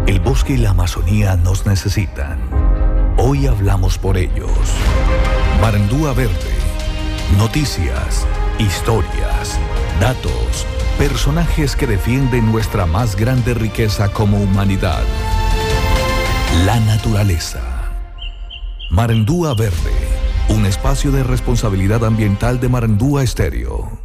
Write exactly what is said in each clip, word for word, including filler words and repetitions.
El bosque y la Amazonía nos necesitan. Hoy hablamos por ellos. Marandúa Verde. Noticias, historias, datos, personajes que defienden nuestra más grande riqueza como humanidad. La naturaleza. Marandúa Verde. Un espacio de responsabilidad ambiental de Marandúa Estéreo.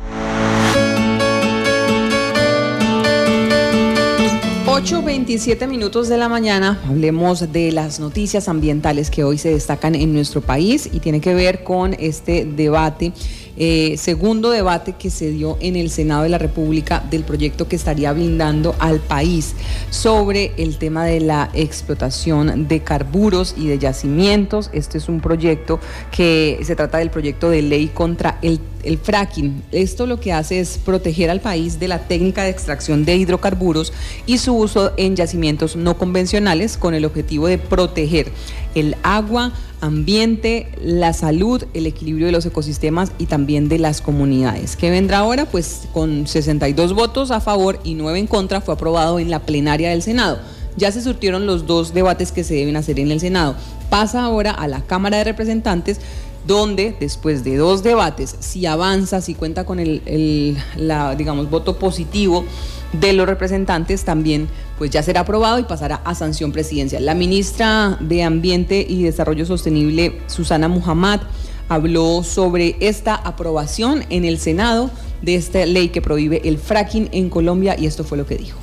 ocho veintisiete minutos de la mañana, hablemos de las noticias ambientales que hoy se destacan en nuestro país y tiene que ver con este debate, eh, segundo debate que se dio en el Senado de la República del proyecto que estaría blindando al país sobre el tema de la explotación de carburos y de yacimientos. Este es un proyecto que se trata del proyecto de ley contra el El fracking. Esto lo que hace es proteger al país de la técnica de extracción de hidrocarburos y su uso en yacimientos no convencionales con el objetivo de proteger el agua, ambiente, la salud, el equilibrio de los ecosistemas y también de las comunidades. ¿Qué vendrá ahora? Pues con sesenta y dos votos a favor y nueve en contra fue aprobado en la plenaria del Senado. Ya se surtieron los dos debates que se deben hacer en el Senado. Pasa ahora a la Cámara de Representantes, donde después de dos debates, si avanza, si cuenta con el, el la, digamos, voto positivo de los representantes, también pues ya será aprobado y pasará a sanción presidencial. La ministra de Ambiente y Desarrollo Sostenible, Susana Muhammad, habló sobre esta aprobación en el Senado de esta ley que prohíbe el fracking en Colombia y esto fue lo que dijo.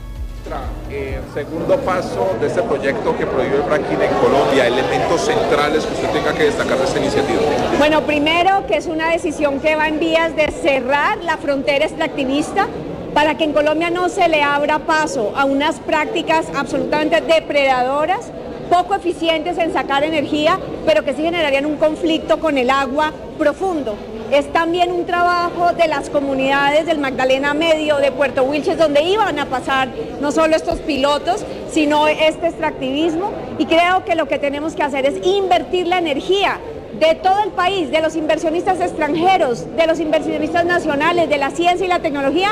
Eh, segundo paso de este proyecto que prohíbe el fracking en Colombia, elementos centrales que usted tenga que destacar de esta iniciativa. Bueno, primero que es una decisión que va en vías de cerrar la frontera extractivista para que en Colombia no se le abra paso a unas prácticas absolutamente depredadoras, poco eficientes en sacar energía, pero que sí generarían un conflicto con el agua profundo. Es también un trabajo de las comunidades del Magdalena Medio, de Puerto Wilches, donde iban a pasar no solo estos pilotos, sino este extractivismo. Y creo que lo que tenemos que hacer es invertir la energía de todo el país, de los inversionistas extranjeros, de los inversionistas nacionales, de la ciencia y la tecnología,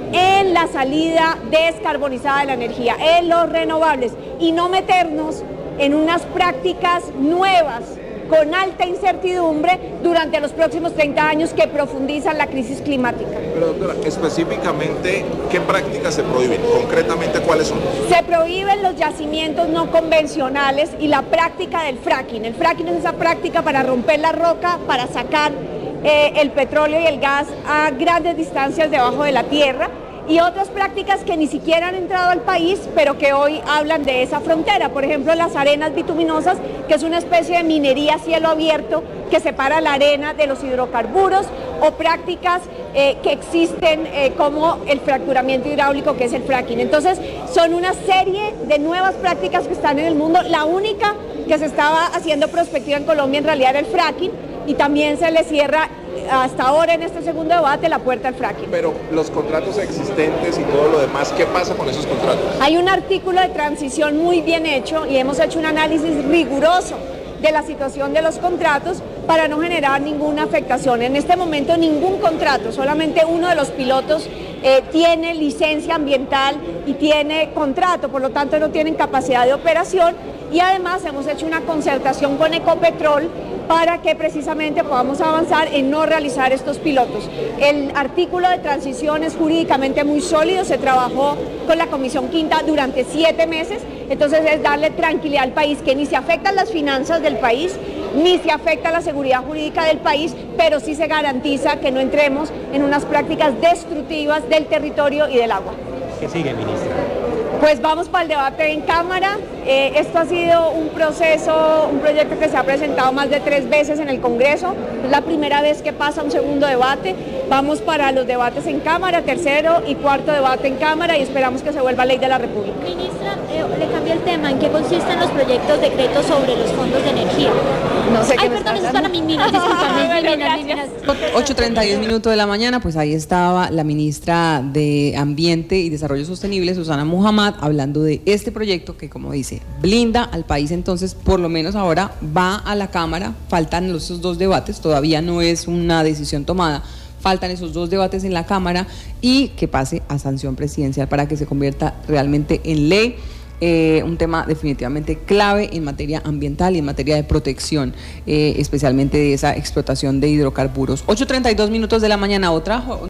en la salida descarbonizada de la energía, en los renovables, y no meternos en unas prácticas nuevas, con alta incertidumbre durante los próximos treinta años que profundizan la crisis climática. Pero doctora, específicamente, ¿qué prácticas se prohíben? Concretamente, ¿cuáles son? Se prohíben los yacimientos no convencionales y la práctica del fracking. El fracking es esa práctica para romper la roca, para sacar eh, el petróleo y el gas a grandes distancias debajo de la tierra, y otras prácticas que ni siquiera han entrado al país, pero que hoy hablan de esa frontera. Por ejemplo, las arenas bituminosas, que es una especie de minería a cielo abierto que separa la arena de los hidrocarburos, o prácticas eh, que existen eh, como el fracturamiento hidráulico, que es el fracking. Entonces, son una serie de nuevas prácticas que están en el mundo. La única que se estaba haciendo prospectiva en Colombia en realidad era el fracking, y también se le cierra hasta ahora en este segundo debate la puerta al fracking. Pero los contratos existentes y todo lo demás, ¿qué pasa con esos contratos? Hay un artículo de transición muy bien hecho y hemos hecho un análisis riguroso de la situación de los contratos para no generar ninguna afectación. En este momento ningún contrato, solamente uno de los pilotos eh, tiene licencia ambiental y tiene contrato, por lo tanto no tienen capacidad de operación, y además hemos hecho una concertación con Ecopetrol para que precisamente podamos avanzar en no realizar estos pilotos. El artículo de transición es jurídicamente muy sólido, se trabajó con la Comisión Quinta durante siete meses, entonces es darle tranquilidad al país, que ni se afectan las finanzas del país, ni se afecta la seguridad jurídica del país, pero sí se garantiza que no entremos en unas prácticas destructivas del territorio y del agua. ¿Qué sigue, ministra? Pues vamos para el debate en Cámara. Eh, esto ha sido un proceso, un proyecto que se ha presentado más de tres veces en el Congreso. Es la primera vez que pasa un segundo debate. Vamos para los debates en Cámara, tercero y cuarto debate en Cámara, y esperamos que se vuelva ley de la República. Ministra, eh, le cambio el tema. ¿En qué consisten los proyectos decretos sobre los fondos de energía? No sé qué Ay, me perdón, está eso es para mis minas, discúlpame, mis minas, mis minas. ocho treinta y un minutos de la mañana, pues ahí estaba la ministra de Ambiente y Desarrollo Sostenible, Susana Muhammad, hablando de este proyecto que, como dice, blinda al país. Entonces, por lo menos ahora va a la Cámara, faltan esos dos debates, todavía no es una decisión tomada, faltan esos dos debates en la Cámara y que pase a sanción presidencial para que se convierta realmente en ley. eh, un tema definitivamente clave en materia ambiental y en materia de protección, eh, especialmente de esa explotación de hidrocarburos. ocho treinta y dos minutos de la mañana, otra